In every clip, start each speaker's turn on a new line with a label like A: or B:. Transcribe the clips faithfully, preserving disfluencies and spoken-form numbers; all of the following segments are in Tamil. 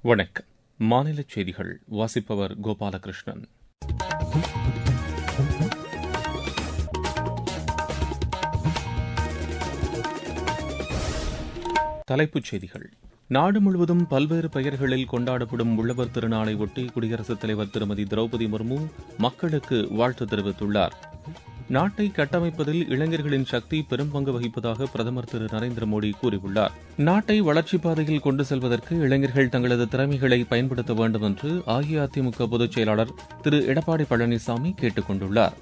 A: வணக்கம். மாநில செய்திகள் வாசிப்பவர் கோபாலகிருஷ்ணன். தலைப்புச் செய்திகள். நாடு முழுவதும் பல்வேறு பெயர்களில் கொண்டாடப்படும் உழவர் திருநாளை ஒட்டி குடியரசுத் தலைவர் திருமதி திரௌபதி முர்மு மக்களுக்கு வாழ்த்து தெரிவித்துள்ளார். நாட்டை கட்டமைப்பதில் இளைஞர்களின் சக்தி பெரும் பங்கு வகிப்பதாக பிரதமர் திரு நரேந்திர மோடி கூறியுள்ளார். நாட்டை வளர்ச்சிப் பாதையில் கொண்டு செல்வதற்கு இளைஞர்கள் தங்களது திறமைகளை பயன்படுத்த வேண்டும் என்று அஇஅதிமுக பொதுச் செயலாளர் திரு எடப்பாடி பழனிசாமி கேட்டுக் கொண்டுள்ளார்.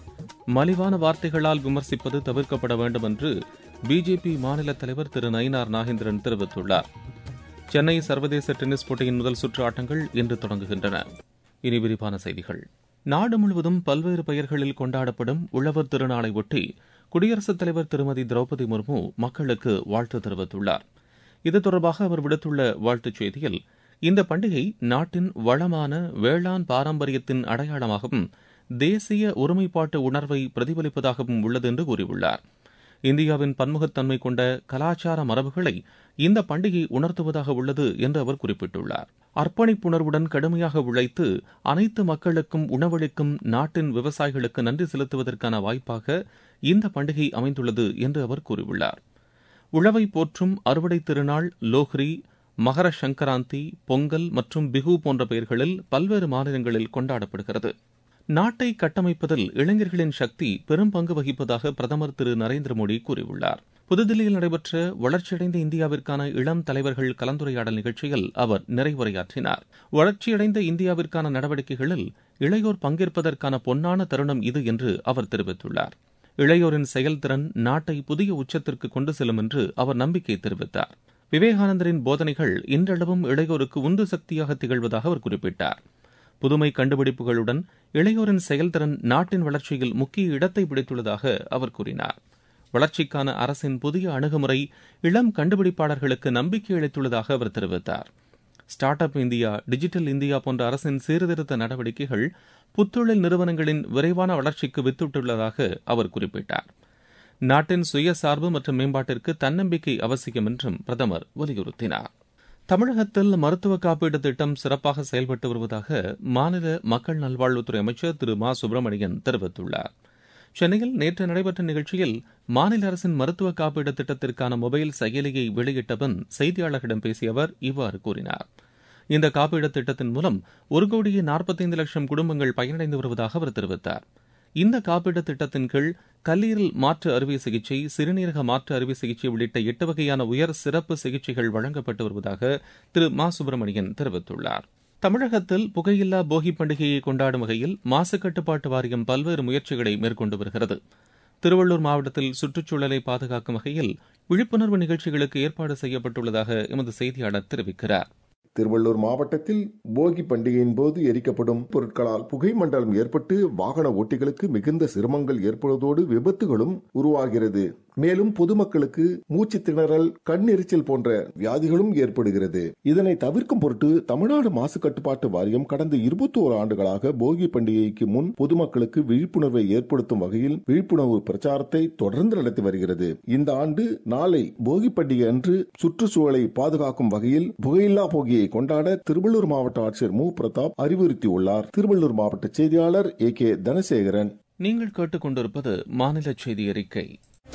A: மலிவான வார்த்தைகளால் விமர்சிப்பது தவிர்க்கப்பட வேண்டும் என்று பிஜேபி மாநில தலைவர் திரு நயினார் நாகேந்திரன் தெரிவித்துள்ளார். சென்னை சர்வதேச டென்னிஸ் போட்டியின் முதல் சுற்று ஆட்டங்கள் இன்று தொடங்குகின்றன. இனி விரிவான செய்திகள். நாடு முழுவதும் பல்வேறு பெயர்களில் கொண்டாடப்படும் உழவர் திருநாளை ஒட்டி குடியரசுத் தலைவர் திருமதி திரௌபதி முர்மு மக்களுக்கு வாழ்த்து தெரிவித்துள்ளார். இது தொடர்பாக அவர் விடுத்துள்ள வாழ்த்துச் செய்தியில், இந்த பண்டிகை நாட்டின் வளமான வேளாண் பாரம்பரியத்தின் அடையாளமாகவும் தேசிய ஒருமைப்பாட்டு உணர்வை பிரதிபலிப்பதாகவும் உள்ளது என்று கூறியுள்ளார். இந்தியாவின் பன்முகத்தன்மை கொண்ட கலாச்சார மரபுகளை இந்த பண்டிகை உணர்த்துவதாக உள்ளது என்று அவர் குறிப்பிட்டுள்ளார். அர்ப்பணிப்புணர்வுடன் கடுமையாக உழைத்து அனைத்து மக்களுக்கும் உணவளிக்கும் நாட்டின் விவசாயிகளுக்கு நன்றி செலுத்துவதற்கான வாய்ப்பாக இந்த பண்டிகை அமைந்துள்ளது என்று அவர் கூறியுள்ளார். உழவை போற்றும் அறுவடை திருநாள் லோஹ்ரி, மகர சங்கராந்தி, பொங்கல் மற்றும் பிஹு போன்ற பெயர்களில் பல்வேறு மாநிலங்களில் கொண்டாடப்படுகிறது. நாட்டை கட்டமைப்பதில் இளைஞர்களின் சக்தி பெரும் பங்கு வகிப்பதாக பிரதமர் திரு நரேந்திர மோடி கூறியுள்ளார். புதுதில்லியில் நடைபெற்ற வளர்ச்சியடைந்த இந்தியாவிற்கான இளம் தலைவர்கள் கலந்துரையாடல் நிகழ்ச்சியில் அவர் நிறைவுரையாற்றினார். வளர்ச்சியடைந்த இந்தியாவிற்கான நடவடிக்கைகளில் இளையோர் பங்கேற்பதற்கான பொன்னான தருணம் இது என்று அவர் தெரிவித்துள்ளார். இளையோரின் செயல்திறன் நாட்டை புதிய உச்சத்திற்கு கொண்டு செல்லும் என்று அவர் நம்பிக்கை தெரிவித்தார். விவேகானந்தரின் போதனைகள் இன்றளவும் இளையோருக்கு உந்து சக்தியாக திகழ்வதாக அவர் குறிப்பிட்டார். புதுமை கண்டுபிடிப்புகளுடன் இளையோரின் செயல்திறன் நாட்டின் வளர்ச்சியில் முக்கிய இடத்தை பிடித்துள்ளதாக அவர் கூறினார். வளர்ச்சிக்கான அரசின் புதிய அணுகுமுறை இளம் கண்டுபிடிப்பாளர்களுக்கு நம்பிக்கை அளித்துள்ளதாக அவர் தெரிவித்தார். Start up India, digital India போன்ற அரசின் சீர்திருத்த நடவடிக்கைகள் புத்தொழில் நிறுவனங்களின் விரைவான வளர்ச்சிக்கு வித்திட்டுள்ளதாக அவர் குறிப்பிட்டார். நாட்டின் சுயசார்பு மற்றும் மேம்பாட்டிற்கு தன்னம்பிக்கை அவசியம் என்றும் பிரதமர் வலியுறுத்தினார். தமிழகத்தில் மருத்துவ காப்பீடு திட்டம் சிறப்பாக செயல்பட்டு வருவதாக மாநில மக்கள் நல்வாழ்வுத்துறை அமைச்சர் திரு மா சுப்பிரமணியன் தெரிவித்துள்ளார். சென்னையில் நேற்று நடைபெற்ற நிகழ்ச்சியில் மாநில அரசின் மருத்துவ காப்பீடு திட்டத்திற்கான மொபைல் செயலியை வெளியிட்ட பின் செய்தியாளர்களிடம் பேசிய அவர் இவ்வாறு கூறினார். இந்த காப்பீடு திட்டத்தின் மூலம் ஒரு கோடியே நாற்பத்தைந்து லட்சம் குடும்பங்கள் பயனடைந்து வருவதாக அவர் தெரிவித்தார். இந்த காப்பீடு திட்டத்தின் கீழ் கல்லீரல் மாற்று அறுவை சிகிச்சை, சிறுநீரக மாற்று அறுவை சிகிச்சை உள்ளிட்ட எட்டு வகையான உயர் சிறப்பு சிகிச்சைகள் வழங்கப்பட்டு வருவதாக திரு மா சுப்பிரமணியன் தெரிவித்துள்ளார். தமிழகத்தில் புகையில்லா போகி பண்டிகையை கொண்டாடும் வகையில் மாசு கட்டுப்பாட்டு வாரியம் பல்வேறு முயற்சிகளை மேற்கொண்டு வருகிறது. திருவள்ளூர் மாவட்டத்தில் சுற்றுச்சூழலை பாதுகாக்கும் வகையில் விழிப்புணர்வு நிகழ்ச்சிகளுக்கு ஏற்பாடு செய்யப்பட்டுள்ளதாக எமது செய்தியாளர் தெரிவிக்கிறார்.
B: திருவள்ளூர் மாவட்டத்தில் போகி பண்டிகையின் போது எரிக்கப்படும் பொருட்களால் புகை மண்டலம் ஏற்பட்டு வாகன ஓட்டிகளுக்கு மிகுந்த சிரமங்கள் ஏற்படுவதோடு விபத்துகளும் உருவாகிறது. மேலும் பொதுமக்களுக்கு மூச்சு திணறல், கண் எரிச்சல் போன்ற வியாதிகளும் ஏற்படுகிறது. இதனை தவிர்க்கும் பொருட்டு தமிழ்நாடு மாசு கட்டுப்பாட்டு வாரியம் கடந்த இருபத்தி ஓரு ஆண்டுகளாக போகி பண்டிகைக்கு முன் பொதுமக்களுக்கு விழிப்புணர்வை ஏற்படுத்தும் வகையில் விழிப்புணர்வு பிரச்சாரத்தை தொடர்ந்து நடத்தி வருகிறது. இந்த ஆண்டு நாளை போகி பண்டிகை அன்று சுற்றுச்சூழலை பாதுகாக்கும் வகையில் புகையில்லா போகியை கொண்டாட திருவள்ளூர் மாவட்ட ஆட்சியர் மு பிரதாப் அறிவுறுத்தியுள்ளார். திருவள்ளூர் மாவட்ட செய்தியாளர் ஏ கே தனசேகரன்.
A: நீங்கள் கேட்டுக் கொண்டிருப்பது மாநில செய்தி அறிக்கை.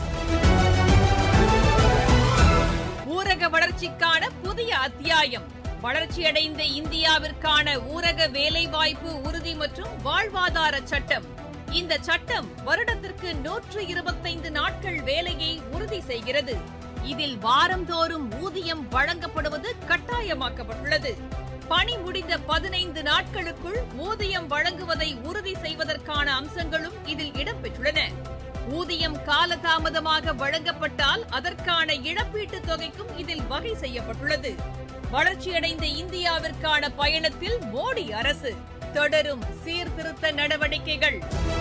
C: ஊரக வளர்ச்சிக்கான புதிய அத்தியாயம். வளர்ச்சியடைந்த இந்தியாவிற்கான ஊரக வேலைவாய்ப்பு உறுதி மற்றும் வாழ்வாதார சட்டம். இந்த சட்டம் வருடத்திற்கு நூற்று இருபத்தைந்து நாட்கள் வேலையை உறுதி செய்கிறது. இதில் வாரந்தோறும் ஊதியம் வழங்கப்படுவது கட்டாயமாக்கப்பட்டுள்ளது. பணி முடிந்த பதினைந்து நாட்களுக்குள் ஊதியம் வழங்குவதை உறுதி செய்வதற்கான அம்சங்களும் இதில் இடம்பெற்றுள்ளன. ஊதியம் காலதாமதமாக வழங்கப்பட்டால் அதற்கான இழப்பீட்டுத் தொகைக்கும் இதில் வகை செய்யப்பட்டுள்ளது. வளர்ச்சியடைந்த இந்தியாவிற்கான பயணத்தில் மோடி அரசு தொடரும் சீர்திருத்த நடவடிக்கைகள்.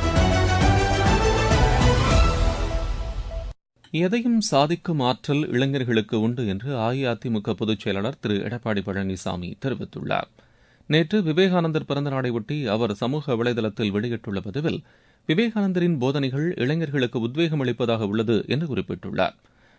A: எதையும் சாதிக்கும் ஆற்றல் இளைஞர்களுக்கு உண்டு என்று அஇஅதிமுக பொதுச் செயலாளர் திரு எடப்பாடி பழனிசாமி தெரிவித்துள்ளார். நேற்று விவேகானந்தர் பிறந்த நாளையொட்டி அவர் சமூக வலைதளத்தில் வெளியிட்டுள்ள பதிவில் விவேகானந்தரின் போதனைகள் இளைஞர்களுக்கு உத்வேகம் அளிப்பதாக உள்ளது என்று குறிப்பிட்டுள்ளார்.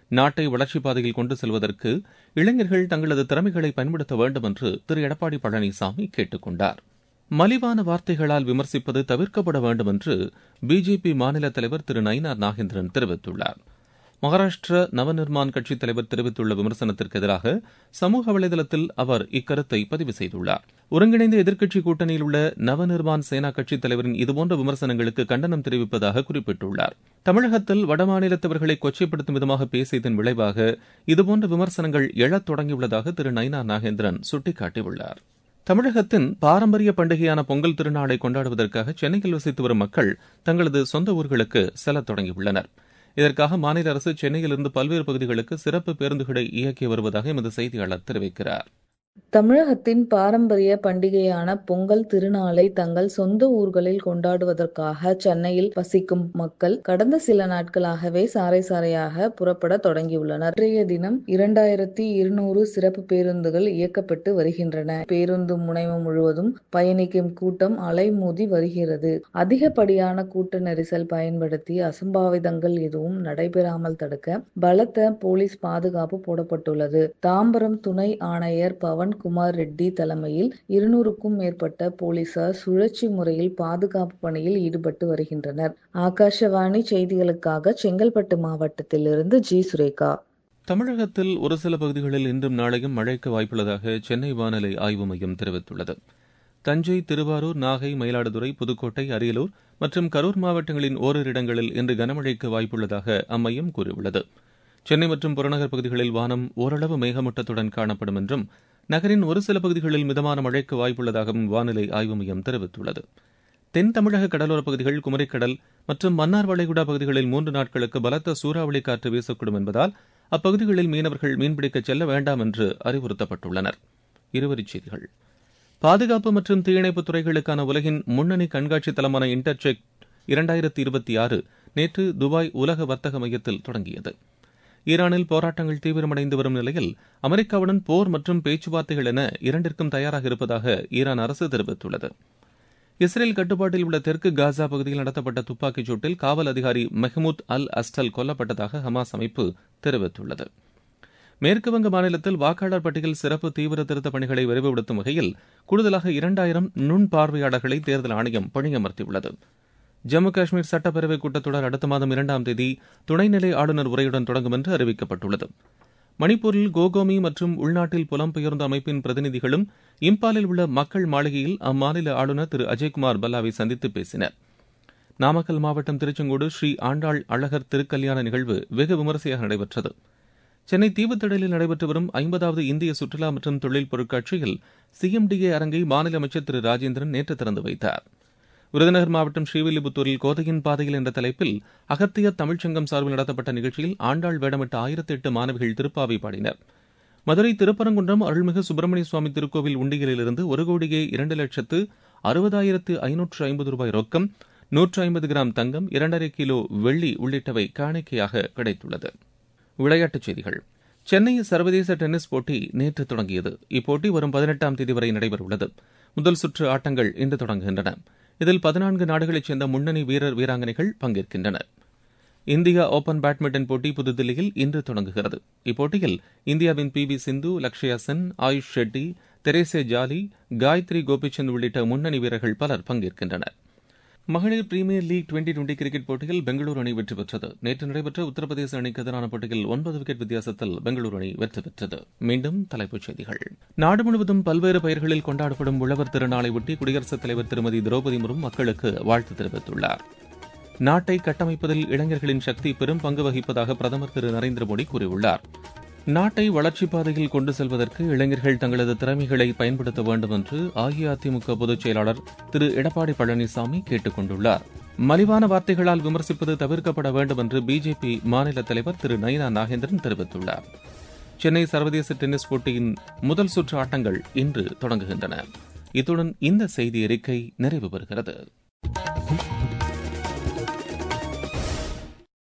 A: நாட்டை வளர்ச்சிப் பாதையில் கொண்டு செல்வதற்கு இளைஞர்கள் தங்களது திறமைகளை பயன்படுத்த வேண்டும் என்று திரு எடப்பாடி பழனிசாமி கேட்டுக் கொண்டார். மலிவான வார்த்தைகளால் விமர்சிப்பது தவிர்க்கப்பட வேண்டும் என்று பிஜேபி மாநில தலைவர் திரு நயினார் நாகேந்திரன் தெரிவித்துள்ளார். மகாராஷ்டிர நவநிர்மான் கட்சித் தலைவர் தெரிவித்துள்ள விமர்சனத்திற்கு எதிராக சமூக வலைதளத்தில் அவர் இக்கருத்தை பதிவு செய்துள்ளார். ஒருங்கிணைந்த எதிர்க்கட்சி கூட்டணியில் உள்ள நவநிர்மான் சேனா கட்சித் தலைவரின் இதுபோன்ற விமர்சனங்களுக்கு கண்டனம் தெரிவிப்பதாக குறிப்பிட்டுள்ளார். தமிழகத்தில் வடமாநிலத்தவர்களை கொச்சைப்படுத்தும் விதமாக பேசியதன் விளைவாக இதுபோன்ற விமர்சனங்கள் எழத் தொடங்கியுள்ளதாக திரு நயினார் நாகேந்திரன் சுட்டிக்காட்டியுள்ளார். தமிழகத்தின் பாரம்பரிய பண்டிகையான பொங்கல் திருநாளை கொண்டாடுவதற்காக சென்னையில் வசித்து வரும் மக்கள் தங்களது சொந்த ஊர்களுக்கு செல்லத் தொடங்கியுள்ளனர். இதற்காக மாநில அரசு சென்னையிலிருந்து பல்வேறு பகுதிகளுக்கு சிறப்பு பேருந்துகளை இயக்கி வருவதாக எமது செய்தியாளர் தெரிவிக்கிறார்.
D: தமிழகத்தின் பாரம்பரிய பண்டிகையான பொங்கல் திருநாளை தங்கள் சொந்த ஊர்களில் கொண்டாடுவதற்காக சென்னையில் வசிக்கும் மக்கள் கடந்த சில நாட்களாகவே சாறை சாறையாக புறப்பட தொடங்கியுள்ளனர். இன்றைய தினம் இரண்டாயிரத்தி இருநூறு சிறப்பு பேருந்துகள் இயக்கப்பட்டு வருகின்றன. பேருந்து முனையம் முழுவதும் பயணிக்கும் கூட்டம் அலைமோதி வருகிறது. அதிகப்படியான கூட்ட நெரிசல் பயன்படுத்தி அசம்பாவிதங்கள் எதுவும் நடைபெறாமல் தடுக்க பலத்த போலீஸ் பாதுகாப்பு போடப்பட்டுள்ளது. தாம்பரம் துணை ஆணையர் பவன் குமார் ரெட்டி தலைமையில் இருநூறுக்கும் மேற்பட்ட போலீசார் சுழற்சி முறையில் பாதுகாப்பு பணியில் ஈடுபட்டு வருகின்றனர். ஆகாஷவாணி செய்திகளுக்காக செங்கல்பட்டு மாவட்டத்திலிருந்து ஜி சுரேகா.
A: தமிழகத்தில் ஒரு சில பகுதிகளில் இன்றும் நாளையும் மழைக்கு வாய்ப்புள்ளதாக சென்னை வானிலை ஆய்வு மையம் தெரிவித்துள்ளது. தஞ்சை, திருவாரூர், நாகை, மயிலாடுதுறை, புதுக்கோட்டை, அரியலூர் மற்றும் கரூர் மாவட்டங்களின் ஓரிரு இடங்களில் இன்று கனமழைக்கு வாய்ப்புள்ளதாக அம்மையம் கூறியுள்ளது. சென்னை மற்றும் புறநகர் பகுதிகளில் வானம் ஓரளவு மேகமூட்டத்துடன் காணப்படும் என்றும் நகரின் ஒரு சில பகுதிகளில் மிதமான மழைக்கு வாய்ப்புள்ளதாகவும் வானிலை ஆய்வு மையம் தெரிவித்துள்ளது. தென் தமிழக கடலோரப் பகுதிகள், குமரிக்கடல் மற்றும் மன்னார் வளைகுடா பகுதிகளில் மூன்று நாட்களுக்கு பலத்த சூறாவளி காற்று வீசக்கூடும் என்பதால் அப்பகுதிகளில் மீனவர்கள் மீன்பிடிக்கச் செல்ல வேண்டாம் என்று அறிவுறுத்தப்பட்டுள்ளனர். இருவரிச் செய்திகள். பாதுகாப்பு மற்றும் தீயணைப்புத் துறைகளுக்கான உலகின் முன்னணி கண்காட்சி தளமான இன்டர்செக் இரண்டாயிரத்தி இருபத்தி ஆறு நேற்று துபாய் உலக வர்த்தக மையத்தில் தொடங்கியது. ஈரானில் போராட்டங்கள் தீவிரமடைந்து வரும் நிலையில் அமெரிக்காவுடன் போர் மற்றும் பேச்சுவார்த்தைகள் என இரண்டிற்கும் தயாராக இருப்பதாக ஈரான் அரசு தெரிவித்துள்ளது. இஸ்ரேல் கட்டுப்பாட்டில் உள்ள தெற்கு காசா பகுதியில் நடத்தப்பட்ட துப்பாக்கிச் சூட்டில் காவல் அதிகாரி மெஹமூத் அல் அஸ்டல் கொல்லப்பட்டதாக ஹமாஸ் அமைப்பு தெரிவித்துள்ளது. மேற்குவங்க மாநிலத்தில் வாக்காளர் பட்டியல் சிறப்பு தீவிர திருத்தப் பணிகளை விரைவுபடுத்தும் வகையில் கூடுதலாக இரண்டாயிரம் நுண் பார்வையாளர்களை தேர்தல் ஆணையம் பணியமர்த்தியுள்ளது. ஜம்மு காஷ்மீர் சட்டப்பேரவைக் கூட்டத்தொடர் அடுத்த மாதம் இரண்டாம் தேதி துணைநிலை ஆளுநர் உரையுடன் தொடங்கும் என்று அறிவிக்கப்பட்டுள்ளது. மணிப்பூரில் கோகோமி மற்றும் உள்நாட்டில் புலம்பெயர்ந்த அமைப்பின் பிரதிநிதிகளும் இம்பாலில் உள்ள மக்கள் மாளிகையில் அம்மாநில ஆளுநர் திரு அஜய்குமார் பல்லாவை சந்தித்து பேசினர். நாமக்கல் மாவட்டம் திருச்செங்கோடு ஸ்ரீ ஆண்டாள் அழகர் திருக்கல்யாண நிகழ்வு வெகு விமரிசையாக நடைபெற்றது. சென்னை தீவுத்திடலில் நடைபெற்று வரும் ஐம்பதாவது இந்திய சுற்றுலா மற்றும் தொழில் பொருட்காட்சியில் சிஎம்டிஏ அரங்கை மாநில அமைச்சர் திரு ராஜேந்திரன் நேற்று திறந்து வைத்தார். விருதுநகர் மாவட்டம் ஸ்ரீவில்லிபுத்தூரில் கோதையின் பாதையில் என்ற தலைப்பில் அகத்தியர் தமிழ்ச்சங்கம் சார்பில் நடத்தப்பட்ட நிகழ்ச்சியில் ஆண்டாள் வேடமிட்ட ஆயிரத்தி எட்டு மாணவிகள் திருப்பாவை பாடினர். மதுரை திருப்பரங்குன்றம் அருள்மிகு சுப்பிரமணிய சுவாமி திருக்கோவில் உண்டியலிலிருந்து ஒரு கோடியே இரண்டு லட்சத்து அறுபதாயிரத்து ஐநூற்று ஐம்பது ரூபாய் ரொக்கம், நூற்று ஐம்பது கிராம் தங்கம், இரண்டரை கிலோ வெள்ளி உள்ளிட்டவை காணிக்கையாக கிடைத்துள்ளது. விளையாட்டுச் செய்திகள். சென்னை சர்வதேச டென்னிஸ் போட்டி நேற்று தொடங்கியது. இப்போட்டி வரும் பதினெட்டாம் தேதி வரை நடைபெறவுள்ளது. முதல் சுற்று ஆட்டங்கள் இன்று தொடங்குகின்றன. இதில் பதினான்கு நாடுகளைச் சேர்ந்த முன்னணி வீரர் வீராங்கனைகள் பங்கேற்கின்றனர். இந்தியா ஓபன் பேட்மிண்டன் போட்டி புதுதில்லியில் இன்று தொடங்குகிறது. இப்போட்டியில் இந்தியாவின் பி வி சிந்து, லக்ஷயா சென், ஆயுஷ் ஷெட்டி, தெரேசே ஜாலி, காயத்ரி கோபிச்சந்த் உள்ளிட்ட முன்னணி வீரர்கள் பலர் பங்கேற்கின்றனர். மகளிர் premier league twenty twenty cricket போட்டியில் பெங்களூரு அணி வெற்றி பெற்றது. நேற்று நடைபெற்ற உத்தரப்பிரதேச அணிக்கு எதிரான போட்டியில் ஒன்பது விக்கெட் வித்தியாசத்தில் பெங்களூரு அணி வெற்றி பெற்றது. மீண்டும் தலைப்புச் செய்திகள். நாடு முழுவதும் பல்வேறு பெயர்களில் கொண்டாடப்படும் உழவர் திருநாளை ஒட்டி குடியரசுத் தலைவர் திருமதி திரௌபதி முர்மு மக்களுக்கு வாழ்த்து தெரிவித்துள்ளார். நாட்டை கட்டமைப்பதில் இளைஞர்களின் சக்தி பெரும் பங்கு வகிப்பதாக பிரதமர் திரு நரேந்திர மோடி கூறியுள்ளார். நாட்டை வளர்ச்சிப் பாதையில் கொண்டு செல்வதற்கு இளைஞர்கள் தங்களது திறமைகளை பயன்படுத்த வேண்டும் என்று அஇஅதிமுக பொதுச் செயலாளர் திரு எடப்பாடி பழனிசாமி கேட்டுக் கொண்டுள்ளார். மலிவான வார்த்தைகளால் விமர்சிப்பது தவிர்க்கப்பட வேண்டும் என்று பிஜேபி மாநில தலைவர் திரு நயினார் நாகேந்திரன் தெரிவித்துள்ளார். சென்னை சர்வதேச டென்னிஸ் போட்டியின் முதல் சுற்று ஆட்டங்கள் இன்று தொடங்குகின்றன. இத்துடன் இந்த செய்தி அறிக்கை நிறைவு பெறுகிறது.